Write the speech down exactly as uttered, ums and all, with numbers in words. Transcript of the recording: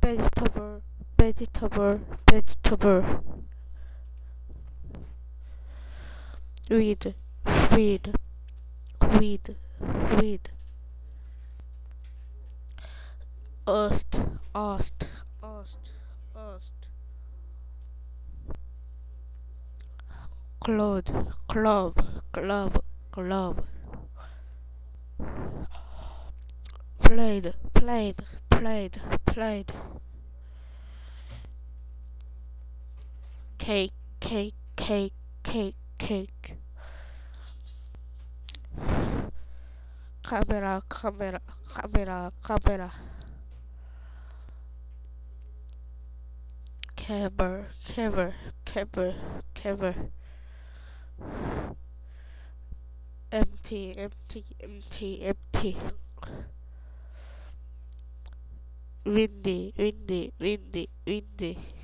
vegetable, vegetable, vegetable. Weed, weed, weed, weed. Ost, ost, ost, ost. Cloud, club, club, club. Played, played, played, played. Cake, cake, cake, cake, cake. Camera, camera, camera, camera. Cover, cover, cover, cover. Empty, empty, empty, empty. Windy, windy, windy, windy.